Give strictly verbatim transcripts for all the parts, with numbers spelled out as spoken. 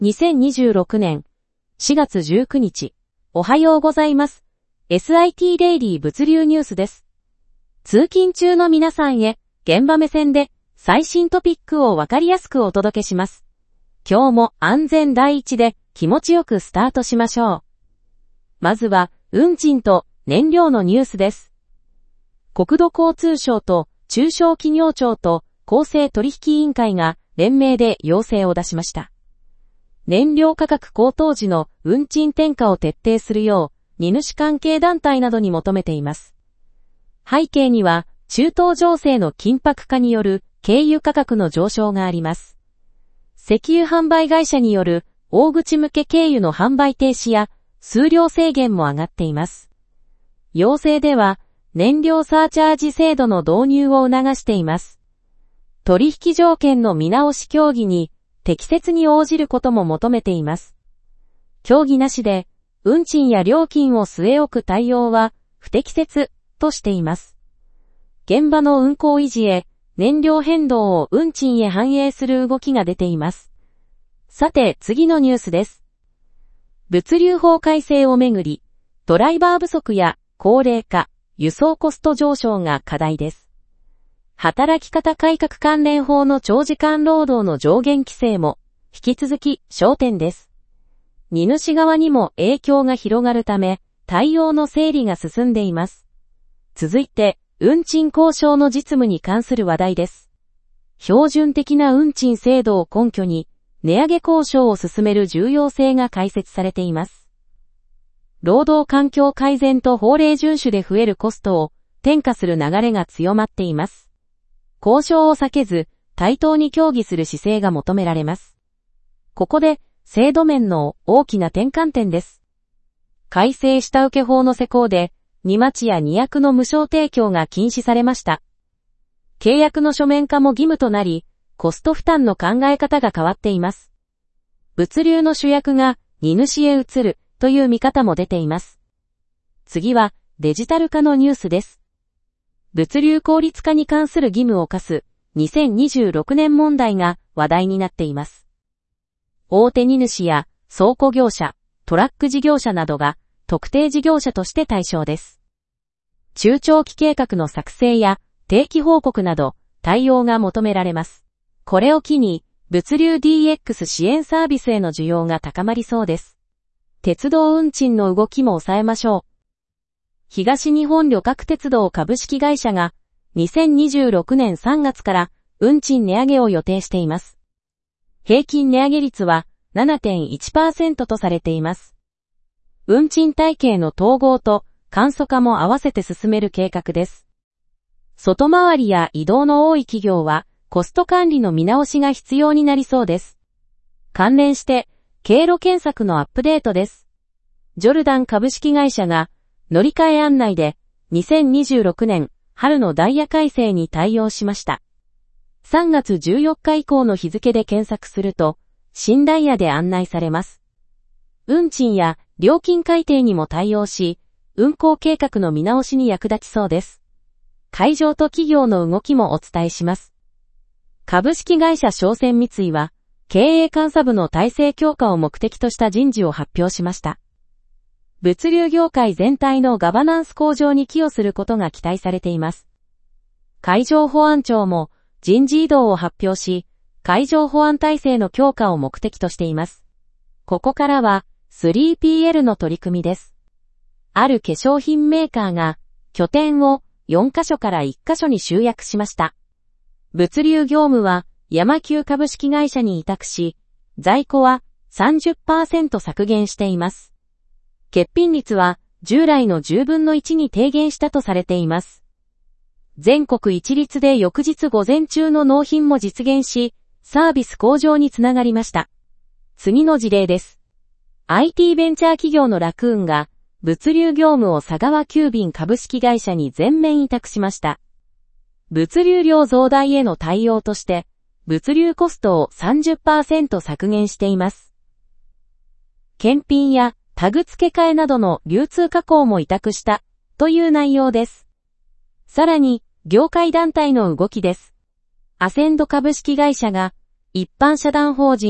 にせんにじゅうろくねんしがつじゅうくにち、おはようございます。エスアイティー デイリー物流ニュースです。通勤中の皆さんへ、現場目線で最新トピックをわかりやすくお届けします。今日も安全第一で気持ちよくスタートしましょう。まずは、運賃と燃料のニュースです。国土交通省と中小企業庁と公正取引委員会が連名で要請を出しました。燃料価格高騰時の運賃転嫁を徹底するよう、荷主関係団体などに求めています。背景には、中東情勢の緊迫化による軽油価格の上昇があります。石油販売会社による大口向け軽油の販売停止や数量制限も上がっています。要請では、燃料サーチャージ制度の導入を促しています。取引条件の見直し協議に適切に応じることも求めています。協議なしで、運賃や料金を据え置く対応は不適切としています。現場の運行維持へ、燃料変動を運賃へ反映する動きが出ています。さて、次のニュースです。物流法改正をめぐり、ドライバー不足や高齢化、輸送コスト上昇が課題です。働き方改革関連法の長時間労働の上限規制も引き続き焦点です。荷主側にも影響が広がるため対応の整理が進んでいます。続いて運賃交渉の実務に関する話題です。標準的な運賃制度を根拠に値上げ交渉を進める重要性が解説されています。労働環境改善と法令遵守で増えるコストを転嫁する流れが強まっています。交渉を避けず、対等に協議する姿勢が求められます。ここで、制度面の大きな転換点です。改正下請法の施行で、荷待ちや荷役の無償提供が禁止されました。契約の書面化も義務となり、コスト負担の考え方が変わっています。物流の主役が荷主へ移るという見方も出ています。次は、デジタル化のニュースです。物流効率化に関する義務を課すにせんにじゅうろくねん問題が話題になっています。大手荷主や倉庫業者、トラック事業者などが特定事業者として対象です。中長期計画の作成や定期報告など対応が求められます。これを機に物流 ディーエックス 支援サービスへの需要が高まりそうです。鉄道運賃の動きも抑えましょう。東日本旅客鉄道株式会社がにせんにじゅうろくねんさんがつから運賃値上げを予定しています。平均値上げ率は ななてんいちパーセント とされています。運賃体系の統合と簡素化も合わせて進める計画です。外回りや移動の多い企業はコスト管理の見直しが必要になりそうです。関連して経路検索のアップデートです。ジョルダン株式会社が乗り換え案内でにせんにじゅうろくねん春のダイヤ改正に対応しました。さんがつじゅうよっか以降の日付で検索すると新ダイヤで案内されます。運賃や料金改定にも対応し、運行計画の見直しに役立ちそうです。会場と企業の動きもお伝えします。株式会社商船三井は経営監査部の体制強化を目的とした人事を発表しました。物流業界全体のガバナンス向上に寄与することが期待されています。海上保安庁も人事異動を発表し、海上保安体制の強化を目的としています。ここからは スリーピーエル の取り組みです。ある化粧品メーカーが拠点をよんかしょからいっかしょに集約しました。物流業務は山急株式会社に委託し、在庫は さんじゅっパーセント 削減しています。欠品率は従来のじゅうぶんのいちに低減したとされています。全国一律で翌日午前中の納品も実現し、サービス向上につながりました。次の事例です。アイティー ベンチャー企業のラクーンが物流業務を佐川急便株式会社に全面委託しました。物流量増大への対応として、物流コストを さんじゅっパーセント 削減しています。検品やタグ付け替えなどの流通加工も委託したという内容です。さらに、業界団体の動きです。アセンド株式会社が一般社団法人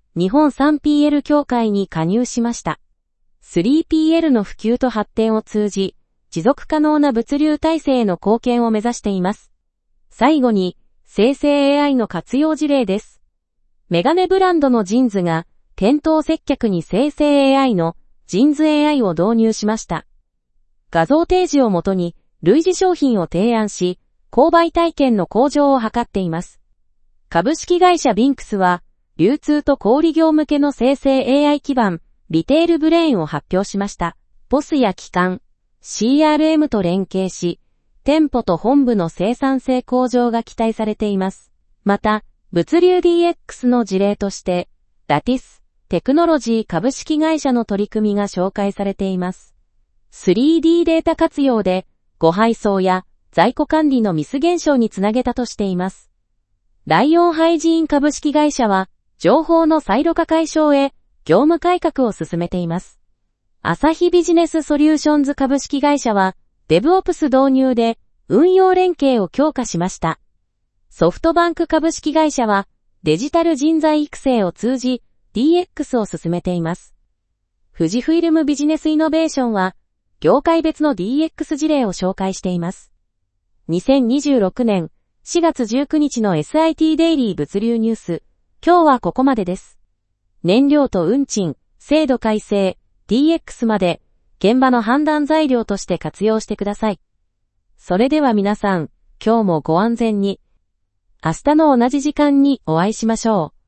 日本 スリーピーエル 協会に加入しました。スリーピーエル の普及と発展を通じ、持続可能な物流体制への貢献を目指しています。最後に、生成 エーアイ の活用事例です。メガネブランドのジンズが、店頭接客に生成 エーアイ のジンズ エーアイ を導入しました。画像提示をもとに、類似商品を提案し、購買体験の向上を図っています。株式会社ビンクスは、流通と小売業向けの生成 エーアイ 基盤、リテールブレーンを発表しました。ポスや機関、シーアールエム と連携し、店舗と本部の生産性向上が期待されています。また、物流 ディーエックス の事例として、ラティス、テクノロジー株式会社の取り組みが紹介されています。スリーディー データ活用で、ご配送や在庫管理のミス減少につなげたとしています。ライオンハイジーン株式会社は、情報のサイロ化解消へ、業務改革を進めています。アサヒビジネスソリューションズ株式会社は、DevOps 導入で運用連携を強化しました。ソフトバンク株式会社は、デジタル人材育成を通じ、ディーエックス を進めています。富士フイルムビジネスイノベーションは、業界別の ディーエックス 事例を紹介しています。にせんにじゅうろくねんしがつじゅうくにちの エスアイティー デイリー物流ニュース。今日はここまでです。燃料と運賃、制度改正、ディーエックス まで、現場の判断材料として活用してください。それでは皆さん、今日もご安全に。明日の同じ時間にお会いしましょう。